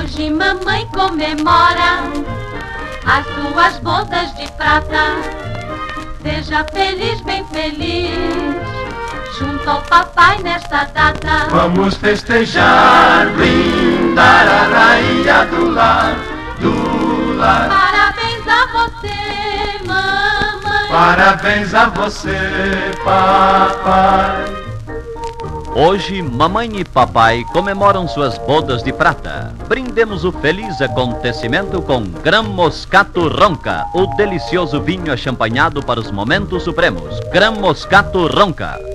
Hoje mamãe comemora as suas bodas de prata. Seja feliz, bem feliz, junto ao papai nesta data. Vamos festejar, brindar a rainha do lar, do lar. Parabéns a você, mamãe. Parabéns a você, papai. Hoje, mamãe e papai comemoram suas bodas de prata. Brindemos o feliz acontecimento com Gran Moscato Ronca, o delicioso vinho achampanhado para os momentos supremos. Gran Moscato Ronca.